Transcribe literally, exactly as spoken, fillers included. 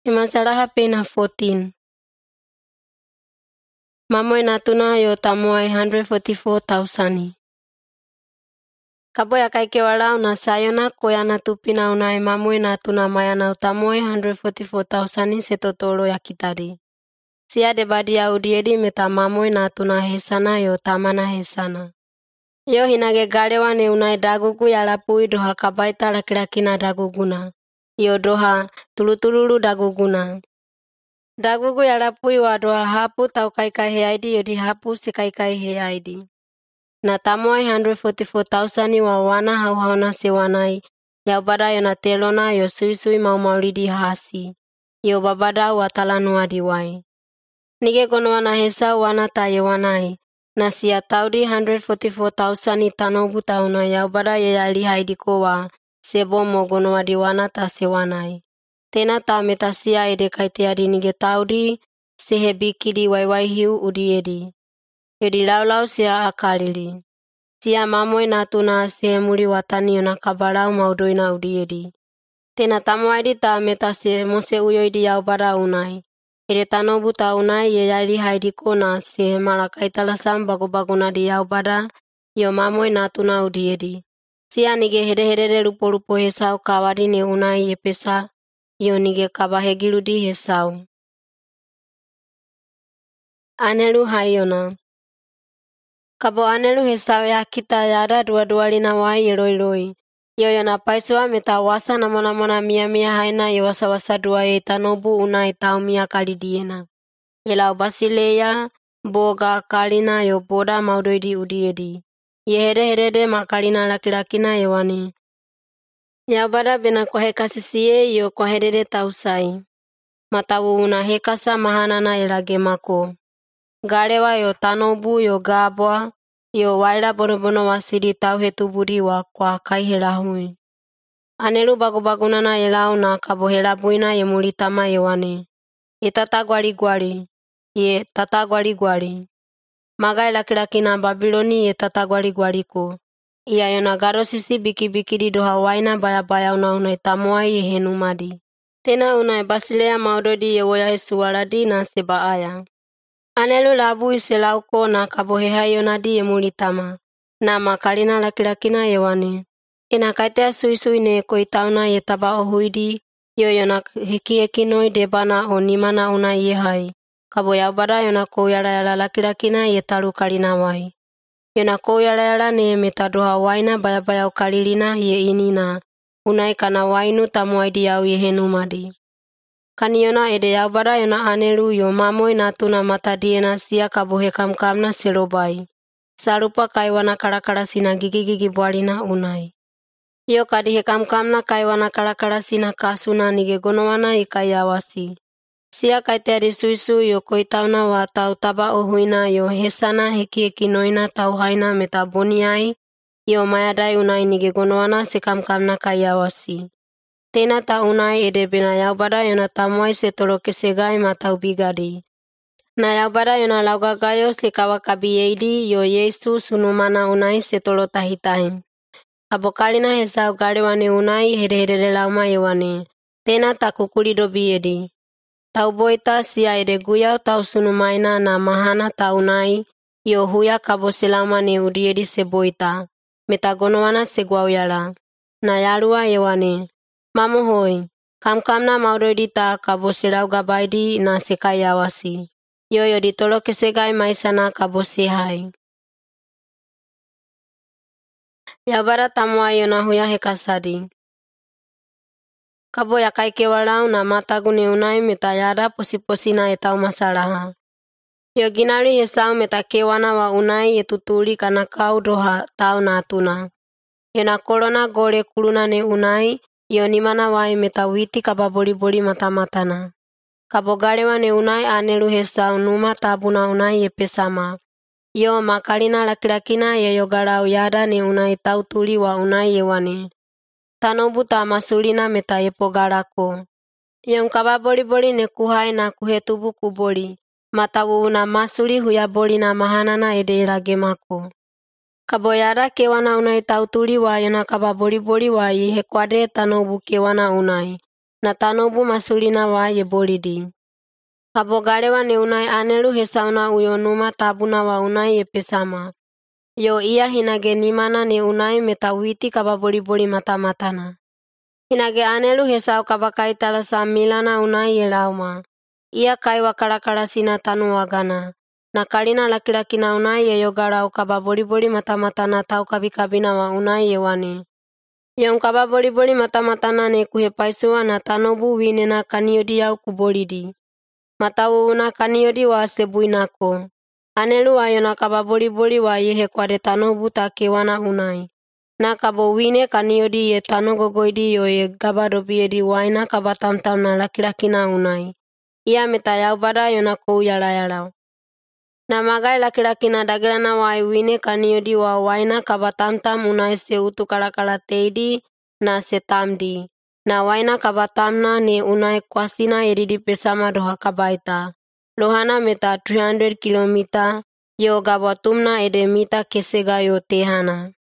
Imasaraha pena fourteen. Mamoe natuna yo tamoai one hundred forty-four thousand. Kabo ya kaike wala una sayona koyana tupina unai mamoe natuna mayana utamoe one hundred forty-four thousand setotolo ya kitari. Sia de badi ya udiedi meta mamoe natuna hesana yo tamana hesana. Yo hinage garewa ne unai dagugu ya lapui doha kabaita lakilakina daguguna. Yo doha tulutululu daguguna. Dagugu ya lapui wa doha hapu tau kaikai heaidi yodi hapu si kaikai heaidi. Na tamoai one hundred forty-four thousand wa wana hau hauna sewanai. Ya ubada yo na telona yo sui sui mau maulidi hasi. Yo babada wa talanua diwai. Nige gono wana hesa wana taye wanai. Na siya taudi one hundred forty-four thousand tanobu tauna ya ubada ya yali haidi kowa. Sebo mo gono wadiwana ta sewanai. Tena ta metasia ede kaitiari nige taudi sehebikiri waiwai hiu udiedi. Yodi laulau siya akalili. Siya mamoe natuna sehemuri watani yona kabarau maudoina udiedi. Tena tamoaidi ta metase mose uyoidi ya ubada unai. Ede tanobu ta unai ye yali haidi kona sehemala kaitalasam bago-bagona di ya ubada yo mamoe natuna udiedi. Siya nige hede hede lupo lupo hesau kawari ne unai ye pesa yo nige kabahegiludi hesau. Anelu hayona. Kabo anelu hesau ya kita yada dua-duali na wai yeroi-loi. Yo yona paiswa meta wasa na mona mona mia mia haina ye wasa wasa dua ye tanobu unai tau mia kali diena. Yelau basileya boga kalina yo boda maudoidi udiedi. Ye hede hede de makalina lakilakina ye wani. Ya bada bena kwa heka sisiye yo kwa hede de tausai. Matawu una hekasa mahanana elage mako. Garewa yo tanobu yo gabwa yo waila bono bono wasidi tau hetuburi wa kwa kai hela hui. Anelu bago-bagunana elau na kabo hela buina ye mulitama ye wane. Ye tata gwali gwali. Ye tata gwali gwali. Magai laki-laki na Babiloni ye tata gwali gwali ko. Ia yona garo sisi biki biki di doha waina baya baya una unai tamoai ye henumadi. Tena unai basilea maudodi ye woya hesuwaradi na seba aya. Anelu labu iselauko na kabo hehai yonadi ye mulitama. Na makalina laki-lakina ye wane. Ina kaitea sui sui ne koitauna ye taba ohuidi. Yo yona heki heki noi debana o nimana una ye hai. Kabo ya ubada yona kou yala yala laki-lakina ye taru kalina wai. Yona kou yala yala ne metadoha waina baya baya ukalilina ye inina. Unai kana wainu tamoaidi yau ye henumadi. Kani yona ede ya ubada yona anelu yo mamoe natuna matadiena siya kabo hekamkamna selobai. Sarupa kaiwana karakara sina gigi gigi bualina unai. Yo kadi hekamkamna kaiwana karakara sina kasuna nige gonowana ikayawasi. Siya kaiteari suisu yo koitauna wa tau taba ohuina yo hesana heki heki noina tau haina meta boniai yo mayadai unai nige gonowana sekamkamna kayawasi. Tena ta unai ede bena yaubada yona tamoai setolo kesegai matau bigadi. Na yaubada yona laugagayo sekawakabi yeidi yo Yesu sunumana unai setolo tahitahin. Abokalina hesau garewane unai hede hede lauma yewane. Tena ta kukuli dobi edi. Tau boita siya ede guyau tau sunumaina na mahana taunai yo huya kabo selama ne udiedi seboita. Meta gonowana seguauyala. Na yarua yewane. Mamu hoi. Kamkamna maudodita kabo selau gabaidi na sekayawasi. Yo yo ditolo kesegai maisana kabo sehai. Yabara tamoa yona huya hekasadi. Kabo ya kaike walau na matagune unai meta yada posi-posi na etau masalaha. Yo ginari yesau meta kewana wa unai yetutuli kana kau doha tau natuna. Yona korona gore kuluna ne unai yo nimana wai meta witi kababoli-boli mata-matana. Kabo garewa ne unai anelu hesau numa tabuna unai ye pesama. Yo makalina laki-lakina ye yo garau yada ne unai tau tuli wa unai ye wane. Tanobu ta masulina meta ye pogarako. Yung kababoli-boli ne kuhai na kuhetubu kuboli. Matawu una masuli huya boli na mahanana ede ilage mako. Kabo yada kewana unai tau tuli wa yona kababoli-boli wa ye hekwade tanobu kewana unai. na tanobu masulina wa ye bolidi. Kabo garewa ne unai anelu hesauna uyo numa tabuna wa unai ye pesama. Yo ia hinage nimana ne unai meta witi kaba boli-boli mata-matana. Hinage anelu hesau kaba kai talasa milana unai ye lauma. Ia kai wakara-kara sina tanu wagana. Na kalina laki-laki na unai ye yogarau kaba boli-boli mata-matana tau kabi-kabina wa unai ye wani. Yung kaba boli-boli mata-matana ne kuhe paisua na tanobu winena kaniodi au kubolidi. Matawu una kaniodi wa sebuinako. Anelu ayona kaba boli-boli wa yehe kwade tanobu ta kewana unai. Na kabo wine kaniodi ye tanogogoidi yo ye gabadobiedi waina kaba tam-tam na laki-laki na unai. Ia meta yaubada yona kou yala-yalau. Na magai laki-laki na dagelana wa wine kaniodi wa waina kaba tam-tam unai se utu kala-kala teidi na se tamdi. Na waina kaba tamna ne unai kwasina edidi pesama doha kabaita. Lohana meta three hundred kilomita yo gabatumna ede mita kesega yo tehana.